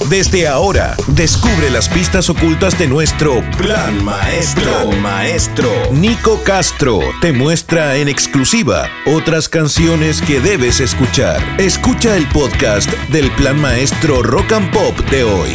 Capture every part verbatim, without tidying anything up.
Desde ahora, descubre las pistas ocultas de nuestro Plan Maestro. Plan Maestro. Nico Castro te muestra en exclusiva otras canciones que debes escuchar. Escucha el podcast del Plan Maestro Rock and Pop de hoy.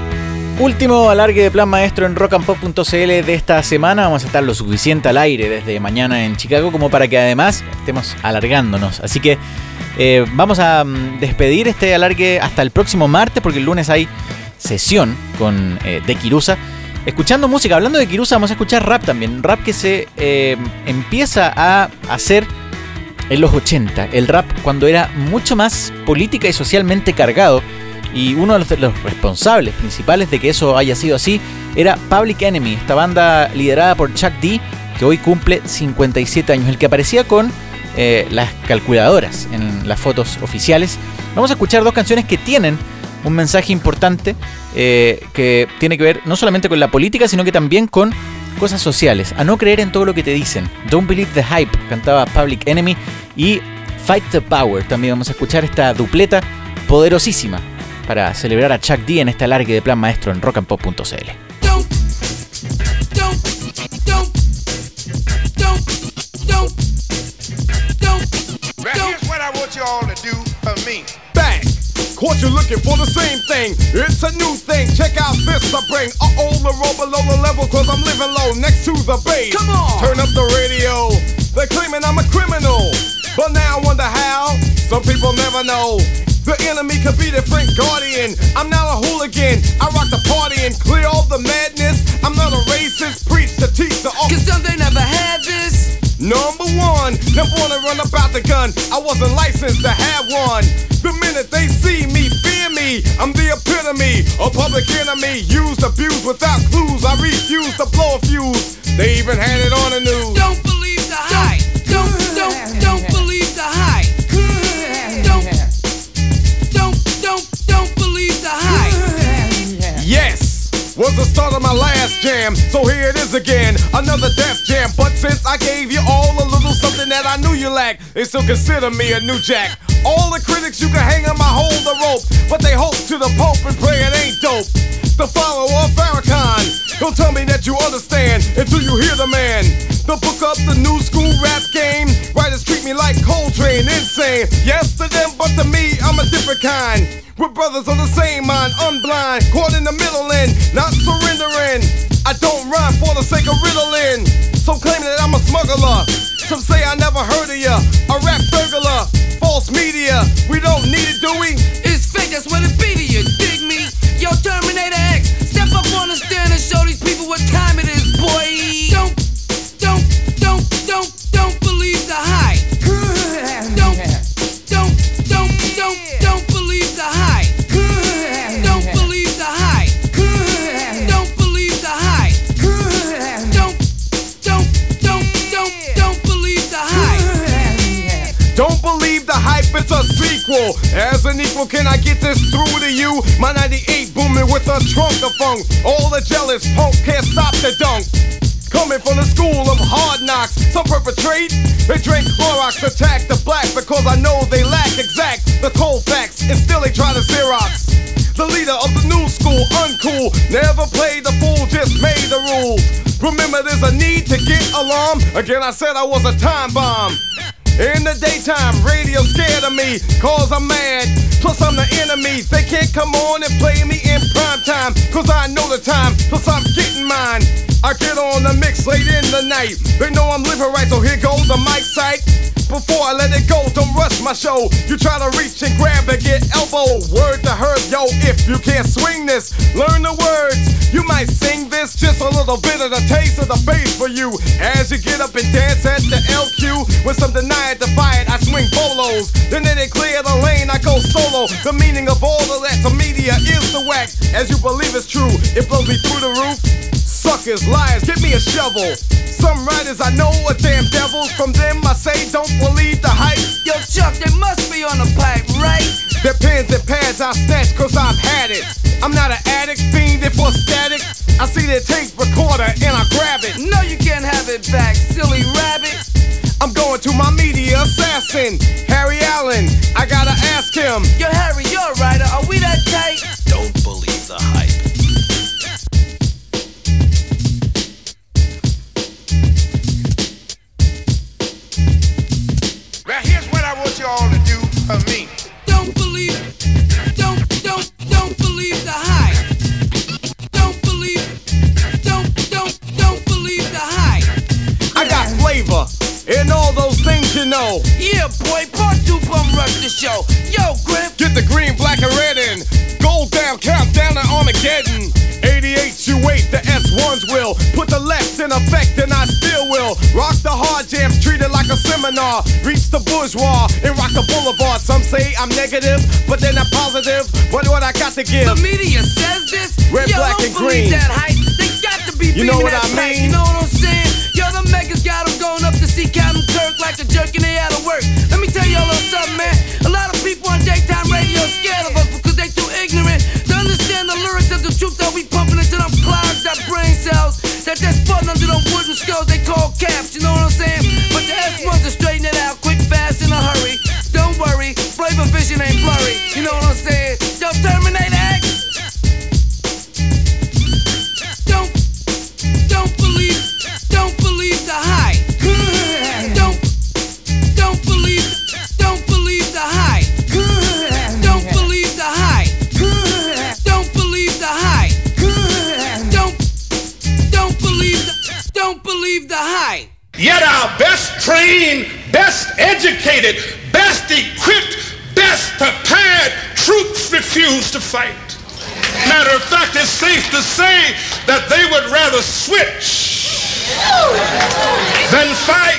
Último alargue de Plan Maestro en rock and pop punto c l de esta semana. Vamos a estar lo suficiente al aire desde mañana en Chicago como para que además estemos alargándonos. Así que eh, vamos a um, despedir este alargue hasta el próximo martes, porque el lunes hay sesión con eh, de Kirusa. Escuchando música, hablando de Kirusa, vamos a escuchar rap también. Rap que se eh, empieza a hacer en los ochenta. El rap cuando era mucho más política y socialmente cargado. Y uno de los, de los responsables principales de que eso haya sido así era Public Enemy, esta banda liderada por Chuck D, que hoy cumple cincuenta y siete años, el que aparecía con eh, las calculadoras en las fotos oficiales. Vamos a escuchar dos canciones que tienen un mensaje importante eh, que tiene que ver no solamente con la política, sino que también con cosas sociales. A no creer en todo lo que te dicen. Don't Believe the Hype cantaba Public Enemy, y Fight the Power también vamos a escuchar, esta dupleta poderosísima para celebrar a Chuck D en este alargue de Plan Maestro en rock and pop punto c l. Don't, don't, don't, don't, don't, don't. Right, here's what I want you all to do for me. Bang! Caught you looking for the same thing. It's a new thing. Check out this I bring. Uh-oh, the roll below the level, cause I'm living low next to the base. Come on! Turn up the radio. They're claiming I'm a criminal, but now I wonder how. Some people never know. The enemy could be their friend guardian. I'm not a hooligan, I rock the party and clear all the madness. I'm not a racist, preach to teach the all. Cause some they never had this. Number one, never wanna run about the gun. I wasn't licensed to have one. The minute they see me, fear me. I'm the epitome, a public enemy. Used, abused without clues. I refuse to blow a fuse. They even had it on the news. Don't believe the hype. Don't, don't, don't believe the hype. Don't, don't, don't, don't believe the hype. Yes, was the start of my last jam. So here it is again, another Def Jam. But since I gave you all a little something that I knew you lacked, they still consider me a new jack. All the critics you can hang on my hold the rope, but they hope to the Pope and pray it ain't dope. The follower of Farrakhan, don't tell me that you understand until you hear the man. The book up the new school rap game. Writers treat me like Coltrane, insane. Yes to them, but to me, I'm a different kind. We're brothers on the same mind, unblind, caught in the middle and not surrendering. I don't rhyme for the sake of riddling. Some claim that I'm a smuggler. Some say I never heard of ya. A rap burglar, false media. We don't need it, do we? It's fake, that's what it be to you, dig me? Yo, Terminator X, step up on the stand and show these people what time it is, boy. Don't, don't, don't, don't, don't believe the hype. Don't, don't, don't, don't, don't believe the hype. Don't believe the hype. Don't believe the hype. Don't, don't, don't, don't, don't believe the hype. Don't believe the hype, it's a sequel. As an equal, can I get this through to you? My ninety-eight booming with a trunk of funk. All the jealous punks can't stop the dunk. Coming from the school of hard knocks, some perpetrate. They drink Clorox, attack the black because I know they lack exact the cold facts, and still they try to Xerox. The leader of the new school, uncool, never played the fool, just made the rules. Remember, there's a need to get alarm. Again, I said I was a time bomb. In the daytime, radio scared of me, cause I'm mad. Plus I'm the enemy, they can't come on and play me in prime time, cause I know the time, plus I'm getting mine. I get on the mix late in the night. They know I'm living right, so here goes the mic sight. Before I let it go, don't rush my show. You try to reach and grab and get elbow. Word to her, yo, if you can't swing this, learn the words. You might sing this, just a little bit of the taste of the bass for you. As you get up and dance at the L Q, with some deny it, defy it, I swing bolos. Then they clear the lane, I go solo. The meaning of all of that to media is the whack. As you believe it's true, it blows me through the roof. Suckers, liars, give me a shovel. Some writers I know are damn devils. From them I say don't believe the hype. Yo, Chuck, they must be on the pipe, right? Their pens and pads I snatch cause I've had it. I'm not an addict, fiending for static. I see their tape recorder and I grab it. No, you can't have it back, silly rabbit. I'm going to my media assassin, Harry Allen. I gotta ask him. Yo, Harry, you're a writer, are we that tight? Don't believe will. Put the left in effect and I still will. Rock the hard jams, treat it like a seminar. Reach the bourgeois and rock the boulevard. Some say I'm negative, but they're not positive. What what I got to give? The media says this. Red, Yo, black, don't and believe green. that hype. They got to be You know beaming what that I pipe, mean? You know what I'm saying? Yo, the megas got them going up to see Captain Kirk like a jerk and they out of work. Let me tell you a little something, man. A lot of people on daytime radio are scared of us because they too ignorant to understand the lyrics of the truth that we pumping into them clouds, that brain cells, that they're spun under them wooden skulls they call caps, you know what I'm saying? But the S ones to straighten it out quick, fast, in a hurry. Don't worry, flavor vision ain't blurry, you know what I'm saying? Yo, Terminator X. Don't, don't believe, don't believe the hype. Don't, don't believe, don't believe the hype. Don't believe the hype. Don't believe the hype. Don't, don't believe the, don't believe the hype. Yet our best trained, best educated, best equipped, best prepared troops refuse to fight. Matter of fact, it's safe to say that they would rather switch than fight.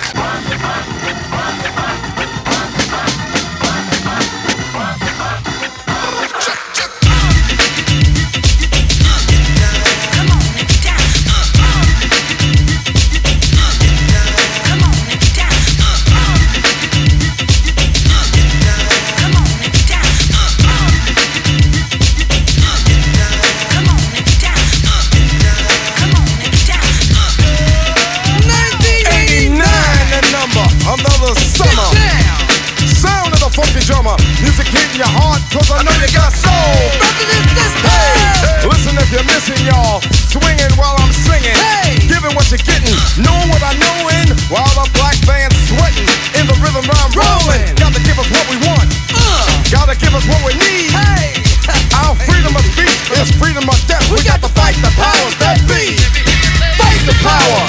Another summer. Sound of the funky drummer. Music hitting your heart, cause I know you got soul. Hey, listen if you're missing, y'all. Swinging while I'm singing. Hey, giving what you're getting. Knowing what I know in. While the black band's sweating. In the rhythm I'm rolling. Gotta give us what we want. Uh, Gotta give us what we need. Hey, our freedom of speech is freedom of death. We got to fight the powers that be. Fight the power.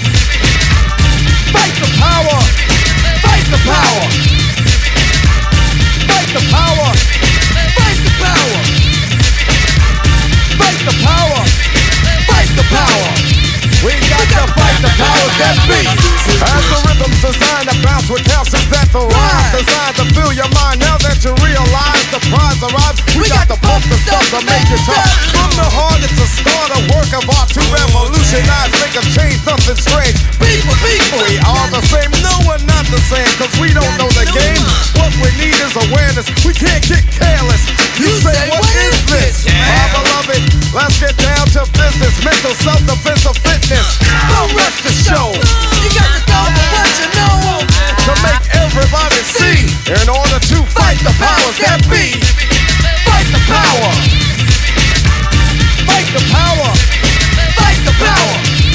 Fight the power. Fight the power. Fight the power. Fight the power. Fight the power. Fight the power. We got to fight the powers that be. As the rhythm's designed to bounce with calcium that the rhyme designed to fill your mind. Now that you realize the prize arrives, we, we got, got to pump the stuff to make it tough. From the heart, it's a start, a work of art to revolutionize, make a change, nothing strange. People, people, we are the same. No, we're not the same, cause we don't know the game. What we need is awareness. We can't get careless. You, you say, say, what is this? Yeah. My beloved, let's get down to business. Mental self-defense of fitness. Don't rush the show. You got to go with what you know to make everybody see. In order to fight the powers that be. Fight the power. Fight the power. Fight the power.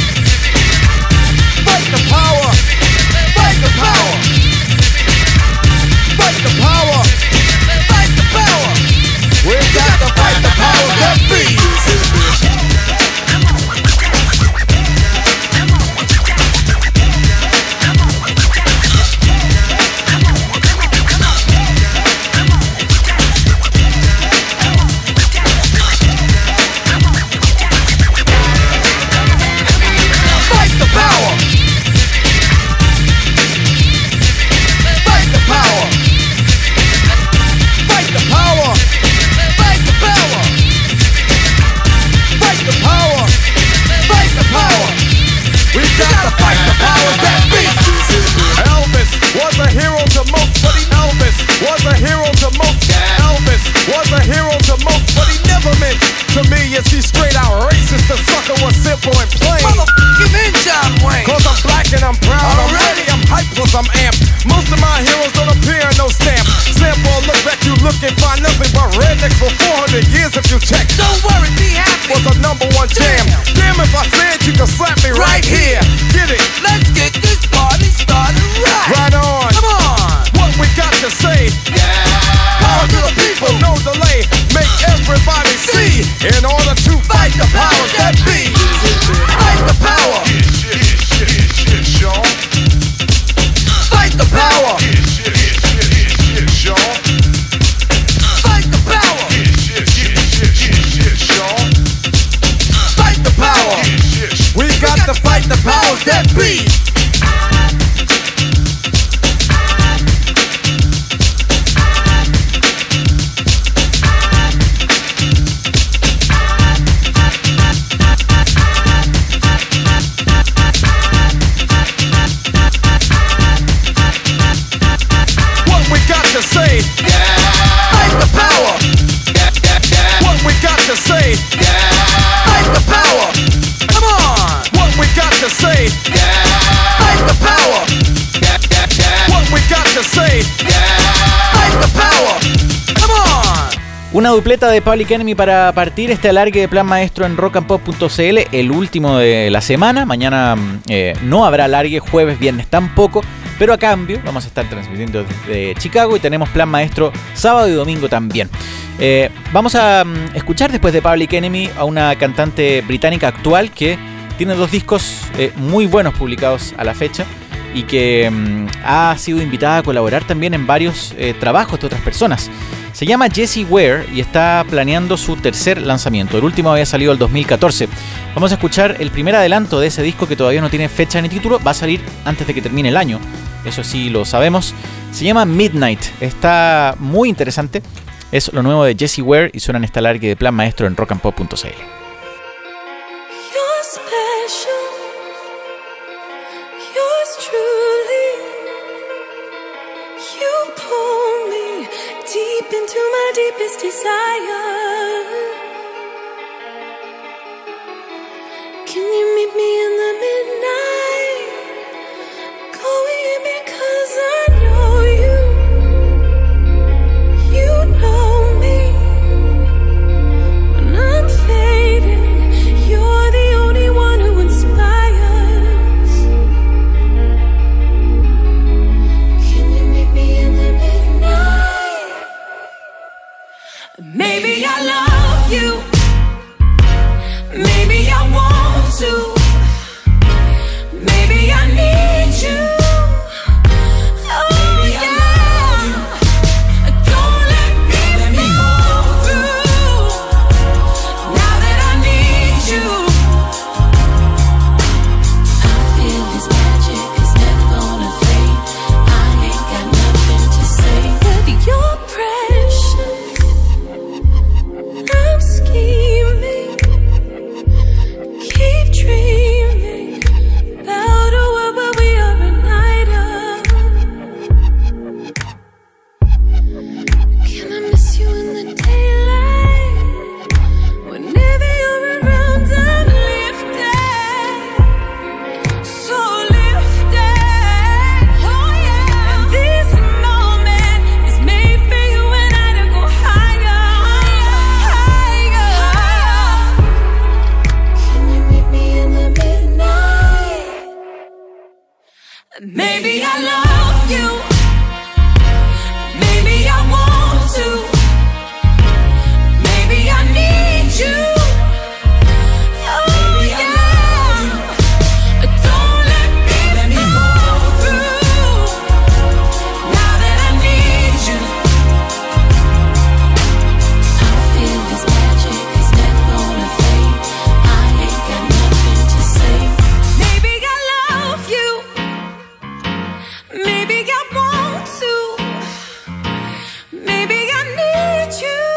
Fight the power. Fight the power. Fight the power. Fight the power. We got to fight the powers that be. Was a hero to most, but he Elvis was a hero to most. Elvis was a hero to most, but he never meant to me. Is he straight out racist? The sucker was simple and plain. Motherfucking in John Wayne. Cause I'm black and I'm proud. I'm ready, I'm hyped, plus I'm amped. Most of my heroes don't appear in no stamp. Sample look back, you look and find nothing but rednecks for four hundred years if you check. Don't worry, be happy. Was a number one jam. Damn, if I said you could slap me right, right here. Get it? Let's get this party started right. Right on. Come on. What we got to say? Yeah. Power to the people, no delay. Make everybody see. In order to fight the powers that be. Fight the power. Fight the power. Fight the power. Fight the power. Yeah. Fight the power. Come on. What we got to say. Yeah. Fight the power. Yeah, yeah, yeah. What we got to say. Yeah. Fight the power. Come on. Una dupleta de Public Enemy para partir este alargue de Plan Maestro en rock and pop punto c l, el último de la semana. Mañana eh, no habrá alargue, jueves, viernes tampoco, pero a cambio vamos a estar transmitiendo desde Chicago y tenemos Plan Maestro sábado y domingo también. Eh, vamos a um, escuchar después de Public Enemy a una cantante británica actual que tiene dos discos eh, muy buenos publicados a la fecha y que um, ha sido invitada a colaborar también en varios eh, trabajos de otras personas. Se llama Jessie Ware y está planeando su tercer lanzamiento. El último había salido el dos mil catorce. Vamos a escuchar el primer adelanto de ese disco que todavía no tiene fecha ni título. Va a salir antes de que termine el año. Eso sí lo sabemos. Se llama Midnight. Está muy interesante. Es lo nuevo de Jessie Ware y suena en esta alargue de Plan Maestro en rock and pop punto c l. Deep into my deepest desire. Can you meet me in the midnight? Go with me 'cause I know you. You know me. When I'm fading, you're the only one who inspires. Can you meet me in the midnight? Maybe I love you. Maybe I want to. Maybe I need you. Oh yeah. Don't let me fall through. Now that I need you. I feel this magic is never gonna fade. I ain't got nothing to say, but you're precious. I'm scheming, keep dreaming about a world where we are a night of. Can I miss you in the daylight? Whenever you're around, I'm lifted, so lifted. Oh yeah. And this moment is made for you and I to go higher, higher. Can you meet me in the midnight? Maybe I love you. Maybe I want to. Maybe I need you. Oh yeah. Don't let me fall through. Now that I need you. I feel this magic is never gonna fade. I ain't got nothing to say. Maybe I love you. Maybe I want to. Maybe I need you.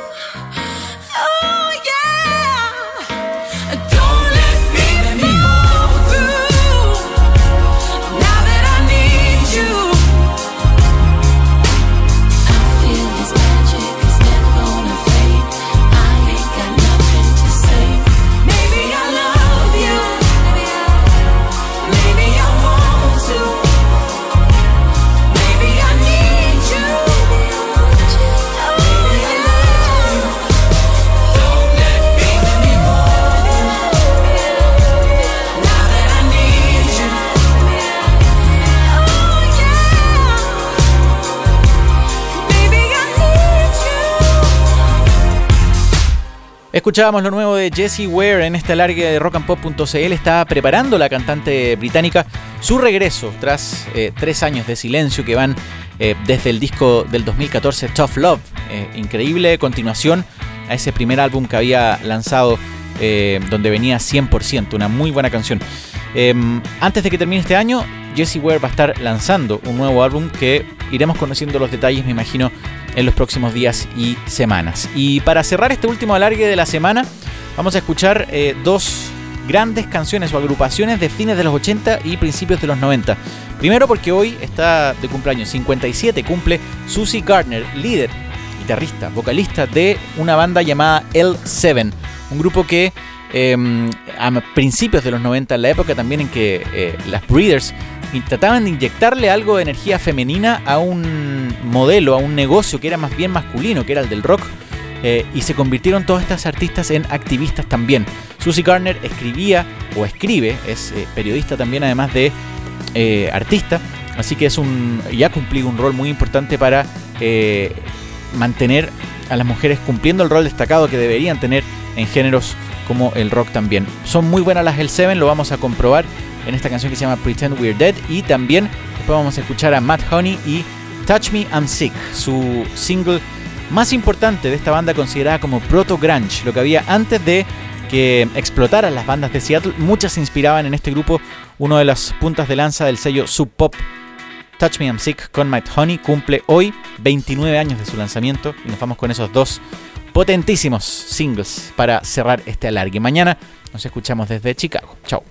Oh yeah. Don't let me fall through. Now that I need you. I feel this magic is never gonna fade. I ain't got nothing to say. Maybe I love you. Maybe I want to. Maybe I need you. Oh yeah. Don't let me fall. Now that I need you. Oh yeah. Maybe I need you. Escuchábamos lo nuevo de Jessie Ware en este alargue de rock and pop punto c l. Está preparando la cantante británica su regreso tras eh, tres años de silencio que van eh, desde el disco del dos mil catorce Tough Love. Eh, increíble continuación a ese primer álbum que había lanzado eh, donde venía cien por ciento, una muy buena canción. Eh, antes de que termine este año, Jessie Ware va a estar lanzando un nuevo álbum que iremos conociendo los detalles, me imagino, en los próximos días y semanas. Y para cerrar este último alargue de la semana, vamos a escuchar eh, dos grandes canciones o agrupaciones de fines de los ochenta y principios de los noventa. Primero porque hoy está de cumpleaños, cincuenta y siete, cumple Susie Gardner, líder, guitarrista, vocalista de una banda llamada L siete. Un grupo que eh, a principios de los noventa, en la época también en que eh, las Breeders trataban de inyectarle algo de energía femenina a un modelo, a un negocio que era más bien masculino, que era el del rock, eh, y se convirtieron todas estas artistas en activistas también. Susie Garner escribía o escribe, es eh, periodista también, además de eh, artista, así que es un ya ha cumplido un rol muy importante para eh, mantener a las mujeres cumpliendo el rol destacado que deberían tener en géneros como el rock también. Son muy buenas las L siete, lo vamos a comprobar en esta canción que se llama Pretend We're Dead, y también después vamos a escuchar a Matt Honey y Touch Me I'm Sick, su single más importante de esta banda considerada como proto-grunge, lo que había antes de que explotaran las bandas de Seattle. Muchas se inspiraban en este grupo, uno de las puntas de lanza del sello Sub Pop. Touch Me I'm Sick con Matt Honey cumple hoy veintinueve años de su lanzamiento, y nos vamos con esos dos potentísimos singles para cerrar este alargue. Mañana nos escuchamos desde Chicago. Chao.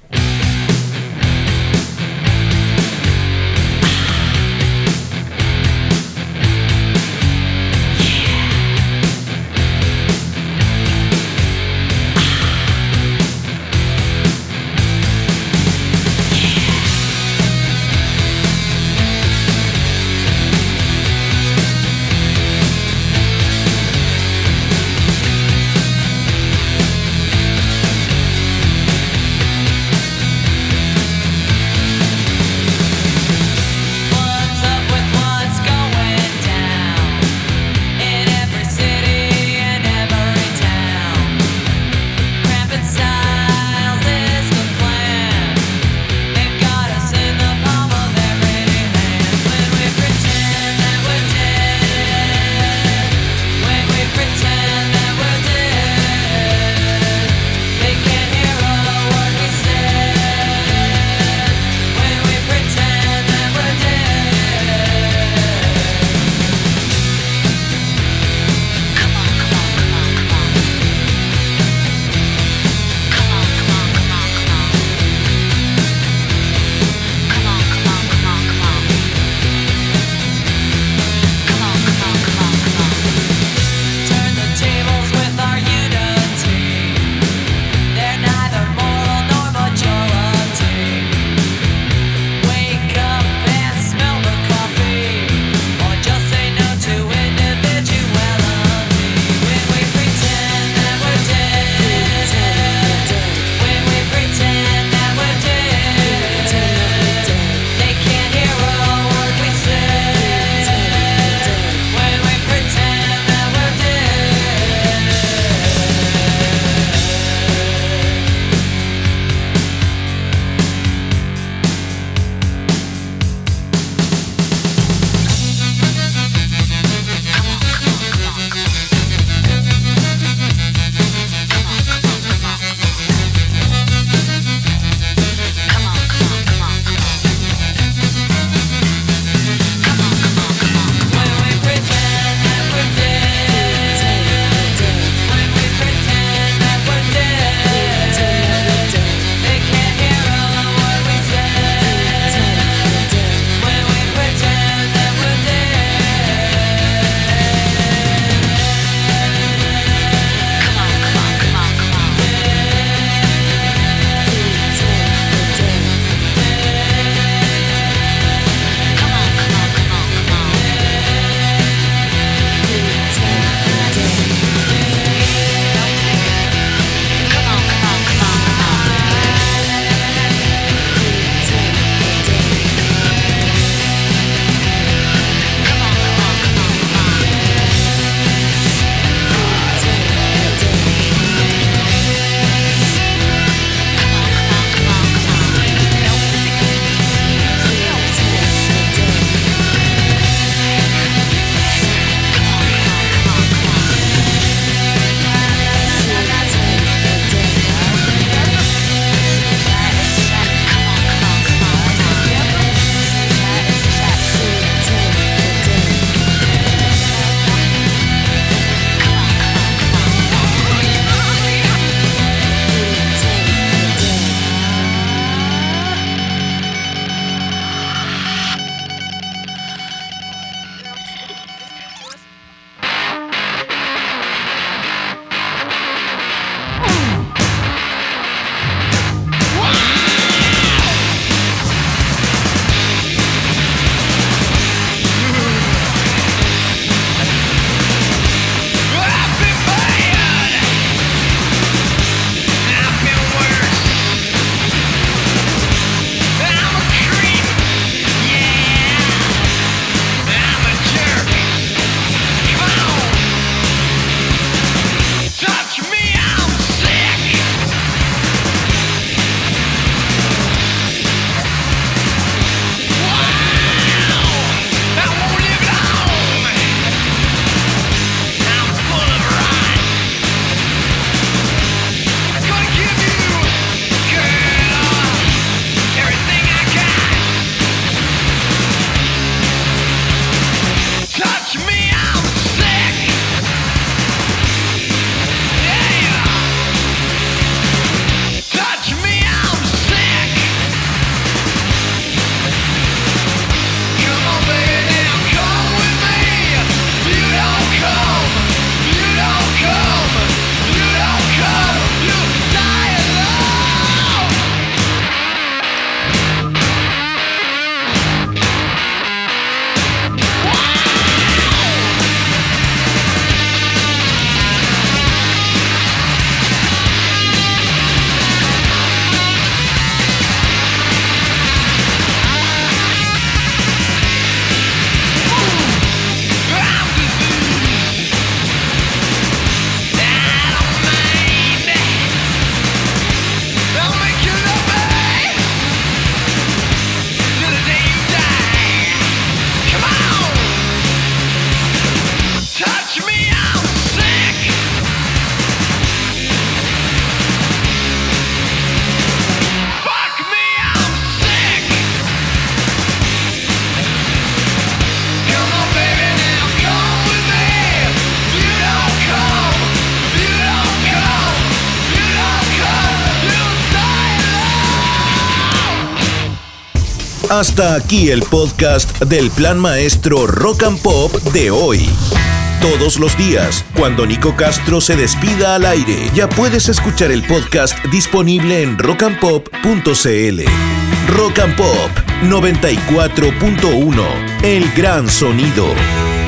Hasta aquí el podcast del Plan Maestro Rock and Pop de hoy. Todos los días, cuando Nico Castro se despida al aire, ya puedes escuchar el podcast disponible en rock and pop punto c l. Rock and Pop noventa y cuatro punto uno, el gran sonido.